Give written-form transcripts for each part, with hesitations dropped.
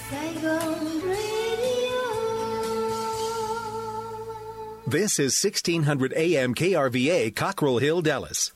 Saigon Radio. This is 1600 AM KRVA, Cockrell Hill, Dallas.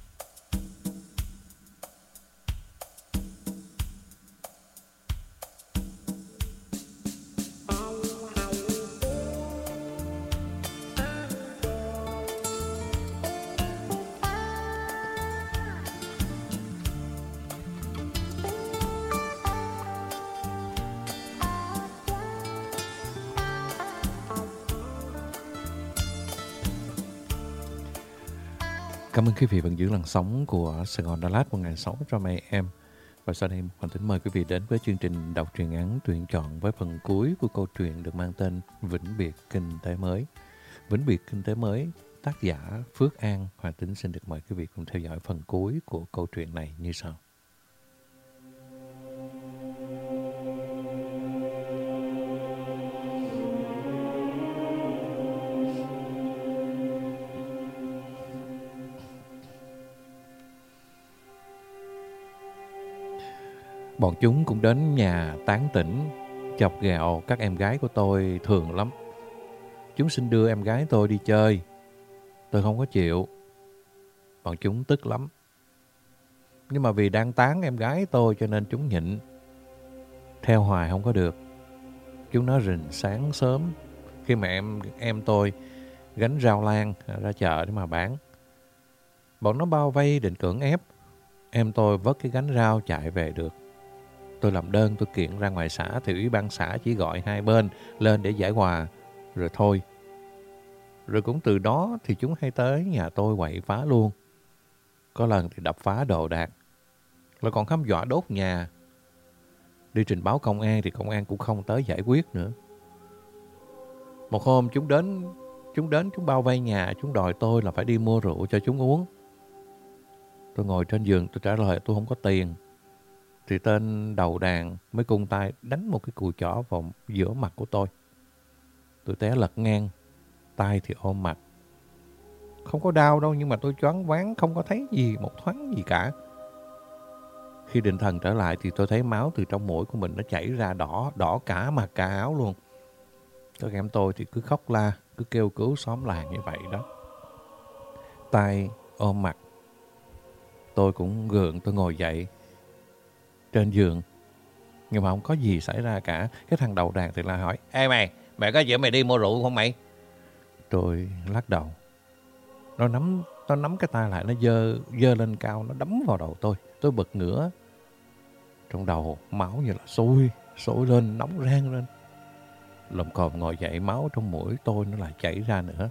Cảm ơn quý vị vẫn giữ làn sóng của Sài Gòn Đà Lạt 1600 AM. Và sau đây, Hoàng Tính mời quý vị đến với chương trình đọc truyện ngắn tuyển chọn với phần cuối của câu chuyện được mang tên Vĩnh Biệt Kinh Tế Mới. Vĩnh Biệt Kinh Tế Mới, tác giả Phước An. Hoàng Tính xin được mời quý vị cùng theo dõi phần cuối của câu chuyện này như sau. Bọn chúng cũng đến nhà tán tỉnh, chọc ghẹo các em gái của tôi thường lắm. Chúng xin đưa em gái tôi đi chơi. Tôi không có chịu. Bọn chúng tức lắm. Nhưng mà vì đang tán em gái tôi cho nên chúng nhịn. Theo hoài không có được. Chúng nói rình sáng sớm khi mà em tôi gánh rau lan ra chợ để mà bán. Bọn nó bao vây định cưỡng ép. Em tôi vớt cái gánh rau chạy về được. Tôi làm đơn, tôi kiện ra ngoài xã thì ủy ban xã chỉ gọi hai bên lên để giải hòa, rồi thôi. Rồi cũng từ đó thì chúng hay tới nhà tôi quậy phá luôn. Có lần thì đập phá đồ đạc, rồi còn hăm dọa đốt nhà. Đi trình báo công an thì công an cũng không tới giải quyết nữa. Một hôm chúng đến bao vây nhà, chúng đòi tôi là phải đi mua rượu cho chúng uống. Tôi ngồi trên giường, tôi trả lời tôi không có tiền. Thì tên đầu đàn mới cung tay đánh một cái cùi chỏ vào giữa mặt của tôi. Tôi té lật ngang, tay thì ôm mặt. Không có đau đâu nhưng mà tôi choáng váng, không có thấy gì, một thoáng gì cả. Khi định thần trở lại thì tôi thấy máu từ trong mũi của mình nó chảy ra đỏ cả mặt cả áo luôn. Các em tôi thì cứ khóc la, cứ kêu cứu xóm làng như vậy đó. Tay ôm mặt. Tôi cũng gượng, tôi ngồi dậy trên giường, nhưng mà không có gì xảy ra cả. Cái thằng đầu đàn thì lại hỏi: Ê mày có chịu mày đi mua rượu không mày? Tôi lắc đầu. Nó nắm cái tay lại, nó giơ lên cao, nó đấm vào đầu tôi. Tôi bật ngửa. Trong đầu máu như là sôi lên, nóng rang lên. Lồm cồm ngồi dậy, máu trong mũi tôi nó lại chảy ra nữa.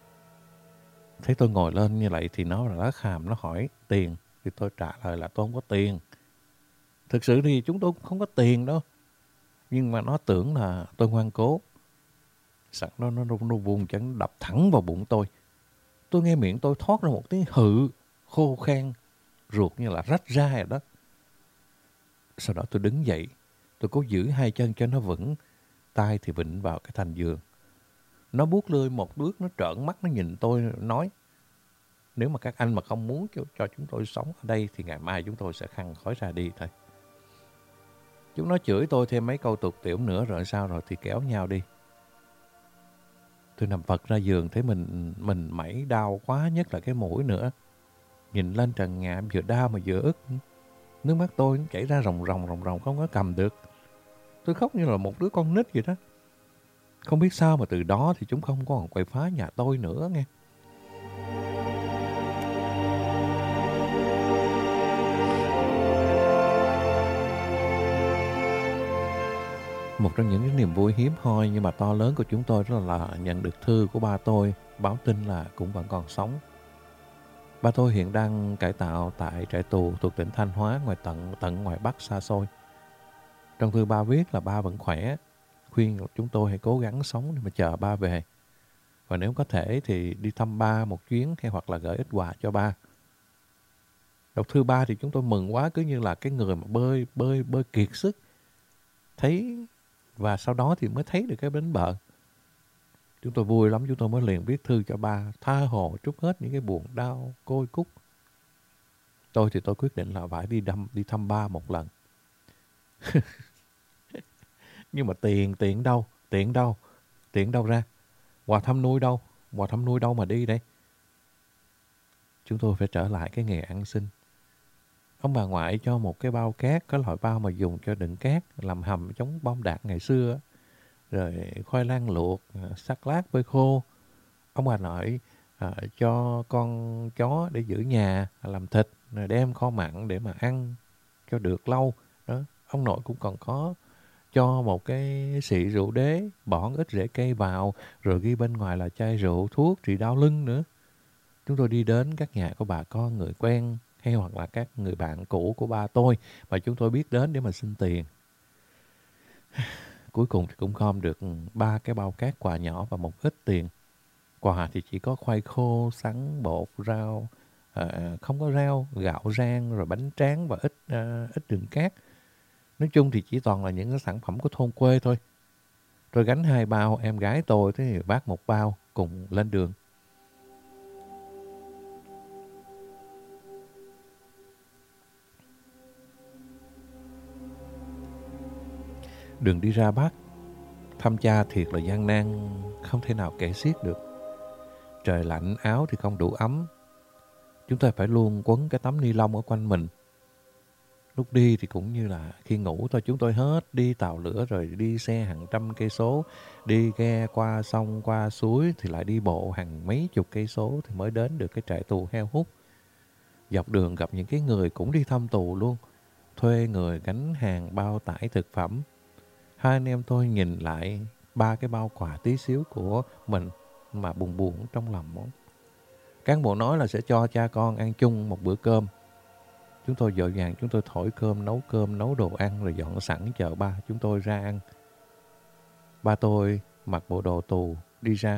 Thấy tôi ngồi lên như vậy thì nó là khàm, nó hỏi tiền. Thì tôi trả lời là tôi không có tiền. Thực sự thì chúng tôi cũng không có tiền đâu. Nhưng mà nó tưởng là tôi ngoan cố. Sẵn đó nó vùng chân đập thẳng vào bụng tôi. Tôi nghe miệng tôi thoát ra một tiếng hự, khô khan, ruột như là rách ra rồi đó. Sau đó tôi đứng dậy. Tôi cố giữ hai chân cho nó vững. Tay thì vịn vào cái thành giường. Nó buốt lưỡi một bước, nó trợn mắt, nó nhìn tôi nói: Nếu mà các anh mà không muốn cho chúng tôi sống ở đây thì ngày mai chúng tôi sẽ khăn khói ra đi thôi. Chúng nó chửi tôi thêm mấy câu tục tiểu nữa rồi sao rồi thì kéo nhau đi. Tôi nằm vật ra giường thấy mình mẩy đau quá, nhất là cái mũi nữa. Nhìn lên trần nhà vừa đau mà vừa ức. Nước mắt tôi chảy ra ròng ròng không có cầm được. Tôi khóc như là một đứa con nít vậy đó. Không biết sao mà từ đó thì chúng không còn quậy phá nhà tôi nữa nghe. Một trong những cái niềm vui hiếm hoi nhưng mà to lớn của chúng tôi đó là nhận được thư của ba tôi báo tin là cũng vẫn còn sống. Ba tôi hiện đang cải tạo tại trại tù thuộc tỉnh Thanh Hóa, tận ngoài Bắc xa xôi. Trong thư ba viết là ba vẫn khỏe, khuyên chúng tôi hãy cố gắng sống để mà chờ ba về. Và nếu có thể thì đi thăm ba một chuyến hay hoặc là gửi ít quà cho ba. Đọc thư ba thì chúng tôi mừng quá, cứ như là cái người mà bơi kiệt sức. Thấy và sau đó thì mới thấy được cái bến bờ. Chúng tôi vui lắm, chúng tôi mới liền viết thư cho ba, tha hồ trút hết những cái buồn đau, côi cút. Tôi quyết định là phải đi thăm ba một lần. Nhưng mà tiền đâu? Tiền đâu ra? Quà thăm nuôi đâu? Quà thăm nuôi đâu mà đi đây? Chúng tôi phải trở lại cái nghề ăn xin. Ông bà ngoại cho một cái bao cát, cái loại bao mà dùng cho đựng cát, làm hầm chống bom đạn ngày xưa. Rồi khoai lang luộc, sắc lát phơi khô. Ông bà nội cho con chó để giữ nhà, làm thịt, rồi đem kho mặn để mà ăn cho được lâu. Đó. Ông nội cũng còn có cho một cái xị rượu đế, bỏ ít rễ cây vào, rồi ghi bên ngoài là chai rượu, thuốc trị đau lưng nữa. Chúng tôi đi đến các nhà của bà con, người quen, hay hoặc là các người bạn cũ của ba tôi mà chúng tôi biết đến để mà xin tiền. Cuối cùng thì cũng gom được 3 cái bao cát quà nhỏ và một ít tiền. Quà thì chỉ có khoai khô, sắn, bột, rau, không có rau, gạo rang, rồi bánh tráng và ít đường cát. Nói chung thì chỉ toàn là những cái sản phẩm của thôn quê thôi. Rồi gánh 2 bao, em gái tôi thì vác 1 bao cùng lên đường. Đường đi ra Bắc, thăm cha thiệt là gian nan, không thể nào kể xiết được. Trời lạnh, áo thì không đủ ấm. Chúng ta phải luôn quấn cái tấm ni lông ở quanh mình. Lúc đi thì cũng như là khi ngủ thôi, chúng tôi hết đi tàu lửa rồi đi xe hàng trăm cây số, đi ghe qua sông, qua suối thì lại đi bộ hàng mấy chục cây số thì mới đến được cái trại tù heo hút. Dọc đường gặp những cái người cũng đi thăm tù luôn, thuê người gánh hàng bao tải thực phẩm. Hai anh em tôi nhìn lại 3 cái bao quà tí xíu của mình mà buồn buồn trong lòng. Cán bộ nói là sẽ cho cha con ăn chung một bữa cơm. Chúng tôi vội vàng, chúng tôi thổi cơm, nấu đồ ăn rồi dọn sẵn chờ ba chúng tôi ra ăn. Ba tôi mặc bộ đồ tù đi ra.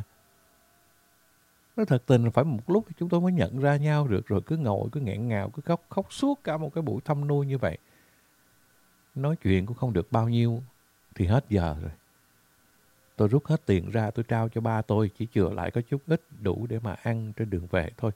Nói thật tình là phải một lúc chúng tôi mới nhận ra nhau được, rồi cứ ngồi, cứ nghẹn ngào, cứ khóc suốt cả một cái buổi thăm nuôi như vậy. Nói chuyện cũng không được bao nhiêu thì hết giờ rồi. Tôi rút hết tiền ra, tôi trao cho ba tôi, chỉ chừa lại có chút ít đủ để mà ăn trên đường về thôi.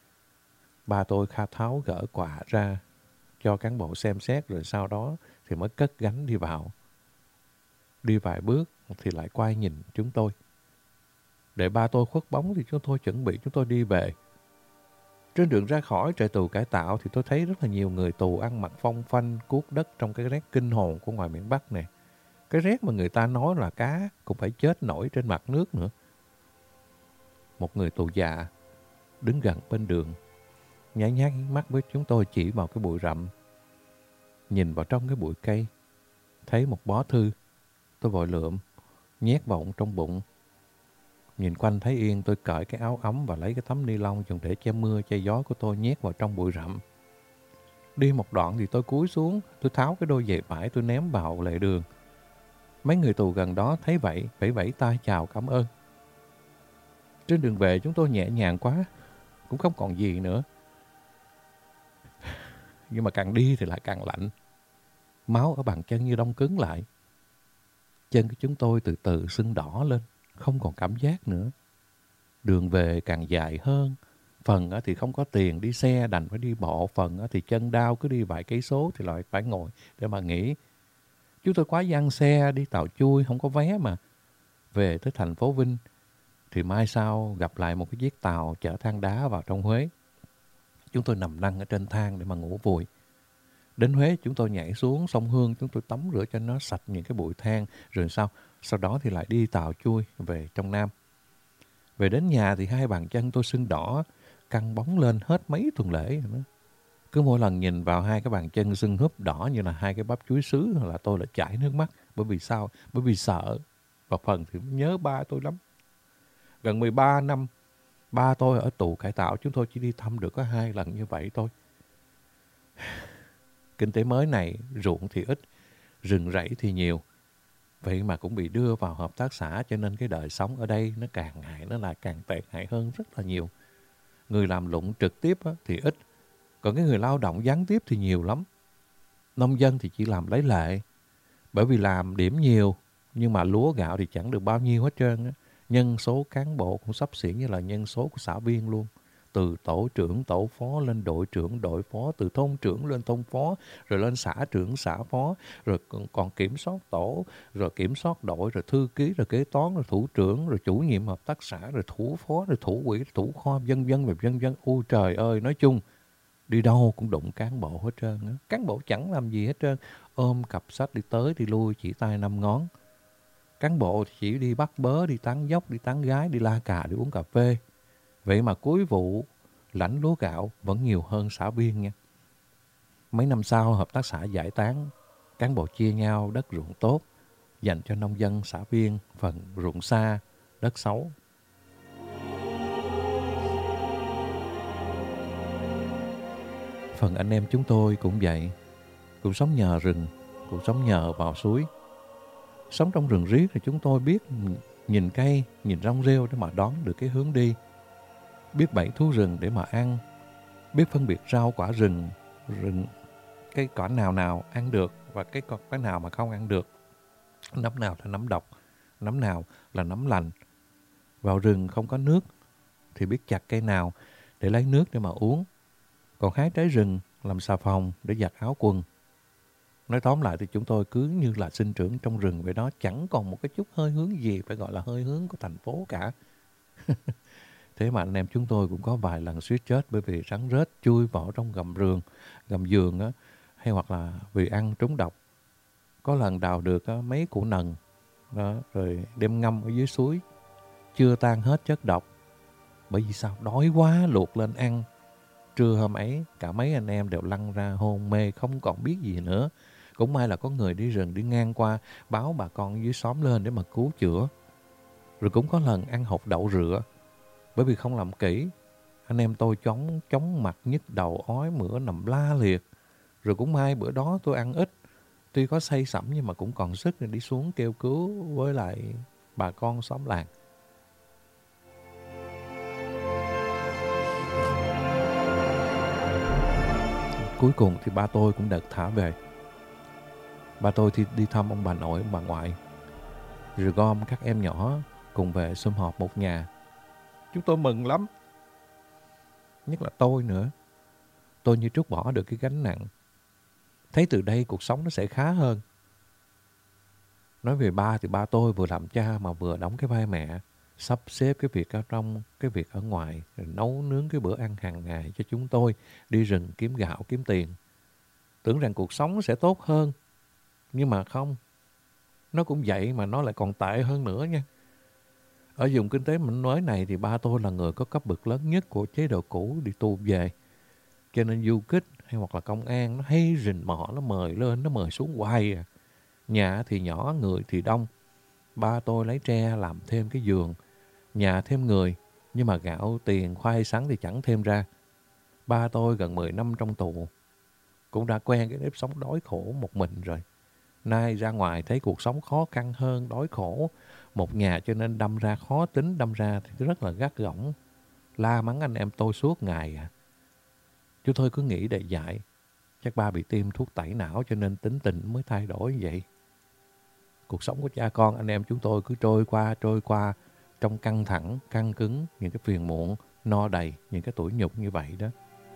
Ba tôi kha tháo gỡ quà ra cho cán bộ xem xét, rồi sau đó thì mới cất gánh đi vào. Đi vài bước thì lại quay nhìn chúng tôi. Để ba tôi khuất bóng thì chúng tôi chuẩn bị chúng tôi đi về. Trên đường ra khỏi trại tù cải tạo thì tôi thấy rất là nhiều người tù ăn mặc phong phanh cuốc đất trong cái rét kinh hồn của ngoài miền Bắc này. Cái rét mà người ta nói là cá cũng phải chết nổi trên mặt nước nữa. Một người tù già đứng gần bên đường, nháy nháy mắt với chúng tôi chỉ vào cái bụi rậm. Nhìn vào trong cái bụi cây, thấy một bó thư. Tôi vội lượm, nhét vào trong bụng. Nhìn quanh thấy yên, tôi cởi cái áo ấm và lấy cái tấm ni lông dùng để che mưa, che gió của tôi nhét vào trong bụi rậm. Đi một đoạn thì tôi cúi xuống, tôi tháo cái đôi giày vải tôi ném vào lề đường. Mấy người tù gần đó thấy vậy, vẫy tay chào cảm ơn. Trên đường về chúng tôi nhẹ nhàng quá, cũng không còn gì nữa. Nhưng mà càng đi thì lại càng lạnh. Máu ở bàn chân như đông cứng lại. Chân của chúng tôi từ từ sưng đỏ lên, không còn cảm giác nữa. Đường về càng dài hơn. Phần thì không có tiền đi xe, đành phải đi bộ. Phần thì chân đau, cứ đi vài cây số thì lại phải ngồi để mà nghỉ. Chúng tôi quá giăng xe, đi tàu chui, không có vé mà. Về tới thành phố Vinh, thì mai sau gặp lại một cái chiếc tàu chở than đá vào trong Huế. Chúng tôi nằm nằm ở trên thang để mà ngủ vùi. Đến Huế chúng tôi nhảy xuống sông Hương, chúng tôi tắm rửa cho nó sạch những cái bụi than. Rồi sau đó thì lại đi tàu chui về trong Nam. Về đến nhà thì 2 bàn chân tôi sưng đỏ, căng bóng lên hết mấy tuần lễ rồi nữa. Cứ mỗi lần nhìn vào 2 cái bàn chân sưng húp đỏ như là 2 cái bắp chuối sứ là tôi lại chảy nước mắt. Bởi vì sao? Bởi vì sợ. Và phần thì nhớ ba tôi lắm. Gần 13 năm, ba tôi ở tù cải tạo, chúng tôi chỉ đi thăm được có 2 lần như vậy thôi. Kinh tế mới này, ruộng thì ít, rừng rẫy thì nhiều. Vậy mà cũng bị đưa vào hợp tác xã, cho nên cái đời sống ở đây nó càng ngày nó lại càng tệ hại hơn rất là nhiều. Người làm lụng trực tiếp thì ít, còn cái người lao động gián tiếp thì nhiều lắm. Nông dân thì chỉ làm lấy lệ, bởi vì làm điểm nhiều, nhưng mà lúa gạo thì chẳng được bao nhiêu hết trơn á. Nhân số cán bộ cũng xấp xỉ như là nhân số của xã viên luôn. từ tổ trưởng, tổ phó lên đội trưởng, đội phó, từ thôn trưởng lên thôn phó, rồi lên xã trưởng, xã phó, rồi còn kiểm soát tổ, rồi kiểm soát đội, rồi thư ký, rồi kế toán, rồi thủ trưởng, rồi chủ nhiệm hợp tác xã, rồi thủ phó, rồi thủ quỹ, thủ kho, vân vân và vân vân. Ôi trời ơi, nói chung đi đâu cũng đụng cán bộ hết trơn á. Cán bộ chẳng làm gì hết trơn, ôm cặp sách đi tới đi lui chỉ tay năm ngón. Cán bộ chỉ đi bắt bớ, đi tán dốc, đi tán gái, đi la cà, đi uống cà phê. Vậy mà cuối vụ lãnh lúa gạo vẫn nhiều hơn xã viên nha. Mấy năm sau hợp tác xã giải tán, cán bộ chia nhau đất ruộng tốt, dành cho nông dân xã viên phần ruộng xa, đất xấu. Phần anh em chúng tôi cũng vậy, cũng sống nhờ rừng, cũng sống nhờ vào suối. Sống trong rừng riết thì chúng tôi biết nhìn cây, nhìn rong rêu để mà đoán được cái hướng đi. Biết bẫy thú rừng để mà ăn. Biết phân biệt rau quả rừng, cái quả nào ăn được và cái nào mà không ăn được. Nấm nào là nấm độc, nấm nào là nấm lành. Vào rừng không có nước thì biết chặt cây nào để lấy nước để mà uống. Còn hái trái rừng làm xà phòng để giặt áo quần. Nói tóm lại thì chúng tôi cứ như là sinh trưởng trong rừng vậy đó, chẳng còn một cái chút hơi hướng gì phải gọi là hơi hướng của thành phố cả. Thế mà anh em chúng tôi cũng có vài lần suýt chết bởi vì rắn rết chui vào trong gầm giường á, hay hoặc là vì ăn trúng độc. Có lần đào được mấy củ nần đó, rồi đem ngâm ở dưới suối, chưa tan hết chất độc. Bởi vì sao? Đói quá luộc lên ăn. Trưa hôm ấy, cả mấy anh em đều lăn ra hôn mê, không còn biết gì nữa. Cũng may là có người đi rừng đi ngang qua, báo bà con dưới xóm lên để mà cứu chữa. Rồi cũng có lần ăn hột đậu rửa, bởi vì không làm kỹ. Anh em tôi chóng mặt, nhức đầu, ói mửa, nằm la liệt. Rồi cũng may bữa đó tôi ăn ít, tuy có say sẩm nhưng mà cũng còn sức để đi xuống kêu cứu với lại bà con xóm làng. Cuối cùng thì ba tôi cũng được thả về. Ba tôi thì đi thăm ông bà nội, ông bà ngoại, rồi gom các em nhỏ cùng về sum họp một nhà. Chúng tôi mừng lắm. Nhất là tôi nữa. Tôi như trút bỏ được cái gánh nặng. Thấy từ đây cuộc sống nó sẽ khá hơn. Nói về ba thì ba tôi vừa làm cha mà vừa đóng cái vai mẹ, sắp xếp cái việc ở trong, cái việc ở ngoài, rồi nấu nướng cái bữa ăn hàng ngày cho chúng tôi, đi rừng kiếm gạo, kiếm tiền. Tưởng rằng cuộc sống sẽ tốt hơn. Nhưng mà không. Nó cũng vậy mà nó lại còn tệ hơn nữa nha. Ở vùng kinh tế mạnh mới này thì ba tôi là người có cấp bậc lớn nhất của chế độ cũ đi tù về. Cho nên du kích hay hoặc là công an nó hay rình mò, nó mời lên, nó mời xuống hoài à. Nhà thì nhỏ, người thì đông. Ba tôi lấy tre làm thêm cái giường. Nhà thêm người, nhưng mà gạo, tiền, khoai sắn thì chẳng thêm ra. Ba tôi gần 10 năm trong tù, cũng đã quen cái nếp sống đói khổ một mình rồi. Nay ra ngoài thấy cuộc sống khó khăn hơn, đói khổ một nhà cho nên đâm ra khó tính, đâm ra thì rất là gắt gỏng. La mắng anh em tôi suốt ngày à. Chú tôi cứ nghĩ để dại. Chắc ba bị tiêm thuốc tẩy não cho nên tính tình mới thay đổi như vậy. Cuộc sống của cha con anh em chúng tôi cứ trôi qua trong căng thẳng, căng cứng, những cái phiền muộn, no đầy, những cái tủi nhục như vậy đó.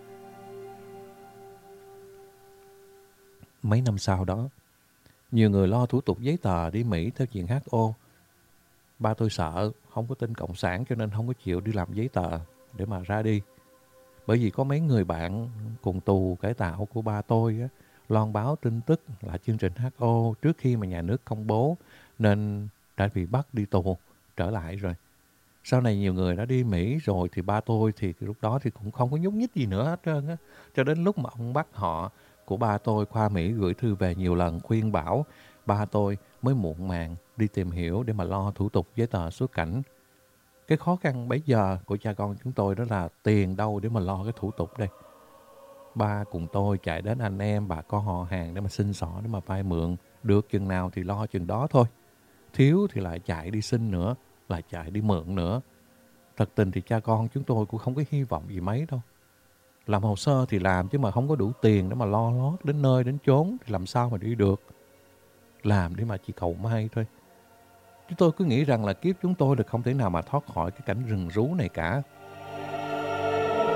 Mấy năm sau đó, nhiều người lo thủ tục giấy tờ đi Mỹ theo diện HO. Ba tôi sợ, không có tin Cộng sản cho nên không có chịu đi làm giấy tờ để mà ra đi. Bởi vì có mấy người bạn cùng tù cải tạo của ba tôi á, loan báo tin tức là chương trình HO trước khi mà nhà nước công bố nên đã bị bắt đi tù trở lại rồi. Sau này nhiều người đã đi Mỹ rồi thì ba tôi thì lúc đó thì cũng không có nhúc nhích gì nữa hết trơn á. Cho đến lúc mà ông bắt họ của ba tôi qua Mỹ gửi thư về nhiều lần khuyên bảo, ba tôi mới muộn màng đi tìm hiểu để mà lo thủ tục giấy tờ xuất cảnh. Cái khó khăn bấy giờ của cha con chúng tôi đó là tiền đâu để mà lo cái thủ tục đây. Ba cùng tôi chạy đến anh em, bà con họ hàng để mà xin xỏ, để mà vay mượn. Được chừng nào thì lo chừng đó thôi. Thiếu thì lại chạy đi xin nữa, lại chạy đi mượn nữa. Thật tình thì cha con chúng tôi cũng không có hy vọng gì mấy đâu. Làm hồ sơ thì làm chứ mà không có đủ tiền để mà lo lót đến nơi đến chốn thì làm sao mà đi được. Làm để mà chỉ cầu may thôi. Chúng tôi cứ nghĩ rằng là kiếp chúng tôi được không thể nào mà thoát khỏi cái cảnh rừng rú này cả.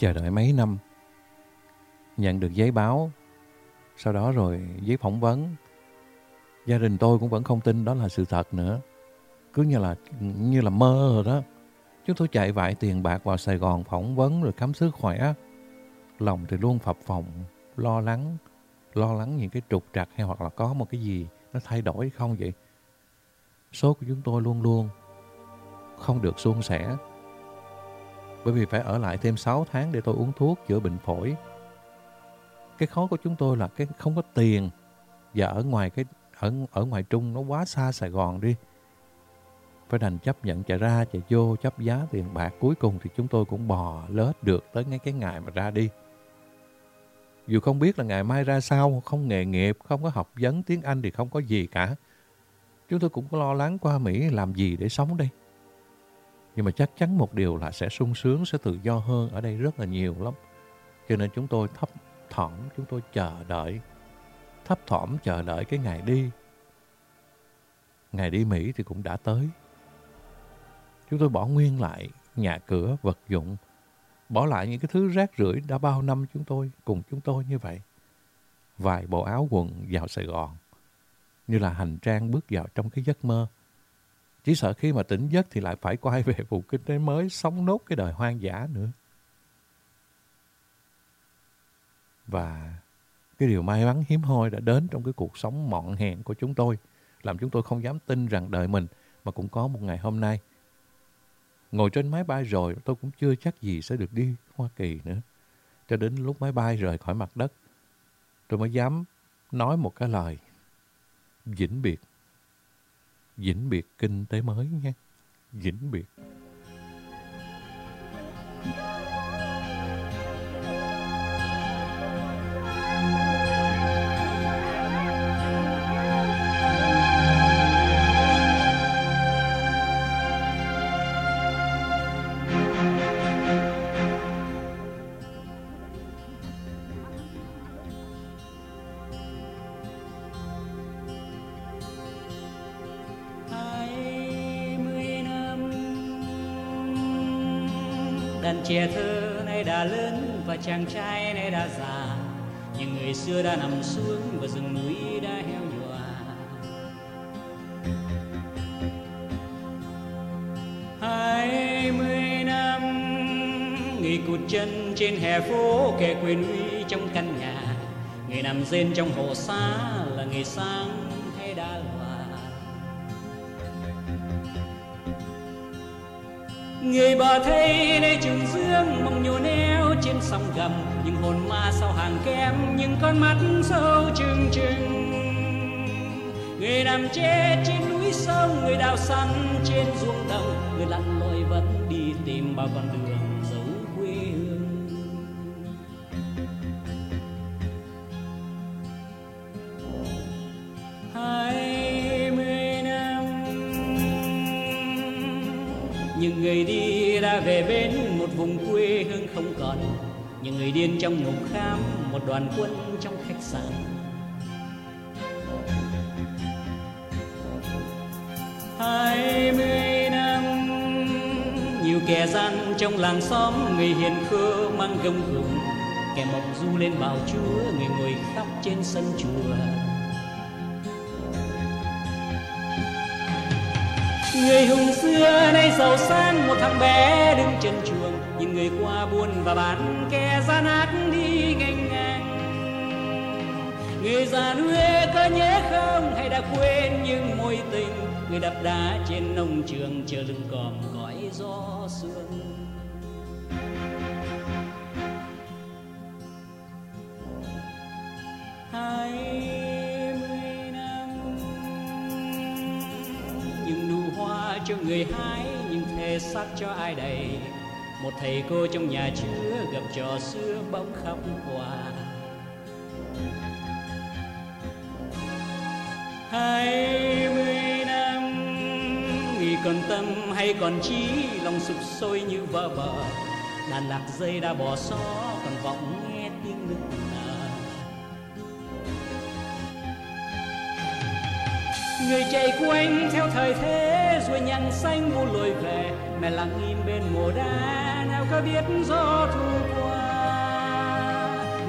chờ đợi mấy năm, nhận được giấy báo, sau đó rồi giấy phỏng vấn. Gia đình tôi cũng vẫn không tin đó là sự thật nữa. Cứ như là mơ rồi đó. Chúng tôi chạy vại tiền bạc vào Sài Gòn phỏng vấn rồi khám sức khỏe. Lòng thì luôn phập phồng, lo lắng những cái trục trặc hay hoặc là có một cái gì nó thay đổi không vậy. Số của chúng tôi luôn luôn không được suôn sẻ. Bởi vì phải ở lại thêm 6 tháng để tôi uống thuốc chữa bệnh phổi. Cái khó của chúng tôi là cái không có tiền. Và ở ngoài Trung nó quá xa Sài Gòn đi. Phải đành chấp nhận chạy ra chạy vô chấp giá tiền bạc. Cuối cùng thì chúng tôi cũng bò lết được tới ngay cái ngày mà ra đi. Dù không biết là ngày mai ra sao, không nghề nghiệp, không có học vấn tiếng Anh thì không có gì cả. Chúng tôi cũng có lo lắng qua Mỹ làm gì để sống đây. Nhưng mà chắc chắn một điều là sẽ sung sướng, sẽ tự do hơn ở đây rất là nhiều lắm. Cho nên chúng tôi thấp thỏm, chúng tôi thấp thỏm chờ đợi cái ngày đi. Ngày đi Mỹ thì cũng đã tới. Chúng tôi bỏ nguyên lại nhà cửa, vật dụng, bỏ lại những cái thứ rác rưởi đã bao năm cùng chúng tôi như vậy. Vài bộ áo quần vào Sài Gòn, như là hành trang bước vào trong cái giấc mơ. Chỉ sợ khi mà tỉnh giấc thì lại phải quay về vùng kinh tế mới, sống nốt cái đời hoang dã nữa. Và cái điều may mắn hiếm hoi đã đến trong cái cuộc sống mọn hèn của chúng tôi, làm chúng tôi không dám tin rằng đời mình mà cũng có một ngày hôm nay. Ngồi trên máy bay rồi tôi cũng chưa chắc gì sẽ được đi Hoa Kỳ nữa. Cho đến lúc máy bay rời khỏi mặt đất, tôi mới dám nói một cái lời: vĩnh biệt kinh tế mới nha, vĩnh biệt. Đàn trẻ thơ nay đã lớn và chàng trai nay đã già, nhưng người xưa đã nằm xuống và rừng núi đã heo nhòa. 20 năm người cụt chân trên hè phố, kẻ quyền uy trong căn nhà, người nằm rên trong hồ xa là người sáng hay đã lòa. Người bà thấy nơi trường dương mong nhô neo trên sông gầm, nhưng hồn ma sau hàng kem, những con mắt sâu trừng trừng. Người nằm chết trên núi sông, người đào săn trên ruộng đồng, người lặn lội vẫn đi tìm bao con đường dấu quê hương. Những người đi đã về bên một vùng quê hương không còn, những người điên trong ngục khám, một đoàn quân trong khách sạn. Hai mươi năm nhiều kẻ gian trong làng xóm, người hiền khơ mang gông ghùng, kẻ mộng du lên bảo Chúa, người ngồi khóc trên sân chùa. Người hùng xưa nay giàu sang, một thằng bé đứng chân chuồng, nhìn người qua buôn và bán, kẻ gian ác đi nghênh ngang. Người già Huế có nhớ không, hay đã quên những mối tình, người đập đá trên nông trường chờ lưng còm cõi gió sương. Cho người hái nhưng thề xác cho ai đầy, một thầy cô trong nhà chứa gặp trò xưa bỗng khóc qua. 20 năm người còn tâm hay còn trí, lòng sụp sôi như vỡ bờ, đàn lạc dây đã bỏ xó còn vọng nghe tiếng nức nở. Người chạy quanh theo thời thế rồi nhăn xanh buông lùi về, mẹ lặng im bên mồ đá, nào có biết gió thu qua.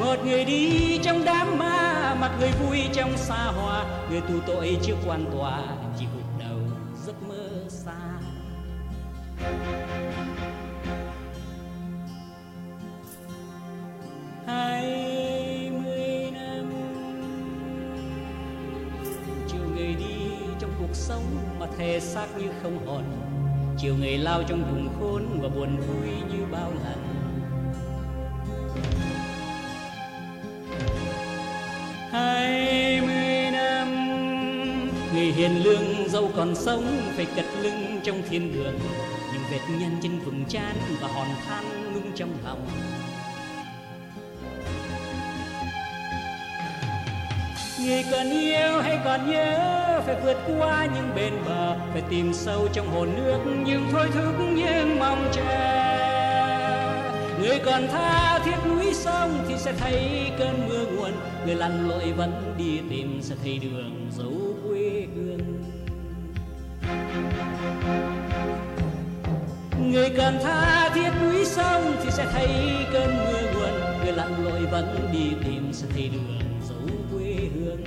Một người đi trong đám ma, mặt người vui trong xa hoa, người tù tội trước quan tòa chỉ gục đầu giấc mơ xa. 20 năm chiều người đi trong cuộc sống mà thể xác như không hồn, chiều người lao trong vùng khốn và buồn vui như bao lần. 20 năm người hiền lương dẫu còn sống phải cật lưng trong thiên đường, những vết nhân trên vùng trán và hòn than nung trong lòng. Người còn yêu hay còn nhớ phải vượt qua những bến bờ, phải tìm sâu trong hồ nước những thôi thúc những mong chờ. Người còn tha thiết núi sông thì sẽ thấy cơn mưa nguồn, người lặn lội vẫn đi tìm sẽ thấy đường dấu quê hương. Người cần tha thiết núi sông thì sẽ thấy cơn mưa nguồn, người lặn lội vẫn đi tìm sẽ thấy đường dấu quê hương.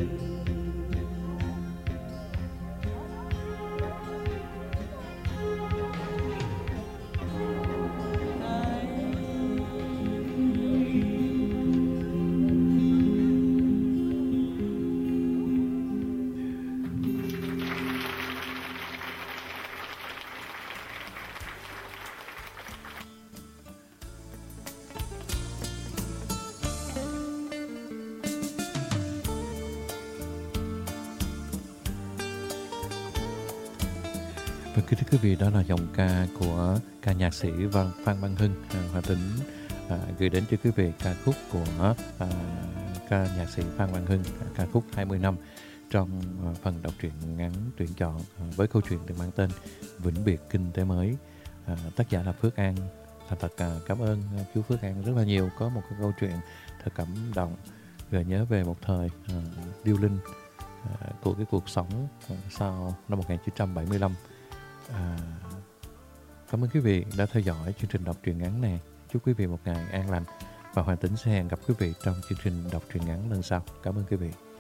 Và kính thưa quý vị, đó là giọng ca của ca nhạc sĩ Phan Văn Hưng. Hòa Tính gửi đến cho quý vị ca khúc của ca nhạc sĩ Phan Văn Hưng, ca khúc 20 năm trong phần đọc truyện ngắn tuyển chọn với câu chuyện được mang tên Vĩnh biệt kinh tế mới. Tác giả là Phước An. Thật cảm ơn chú Phước An rất là nhiều. Có một cái câu chuyện thật cảm động, gợi nhớ về một thời điêu linh của cái cuộc sống sau năm 1975. Cảm ơn quý vị đã theo dõi chương trình đọc truyện ngắn này. Chúc quý vị một ngày an lành và Hoàng Tính sẽ hẹn gặp quý vị trong chương trình đọc truyện ngắn lần sau. Cảm ơn quý vị.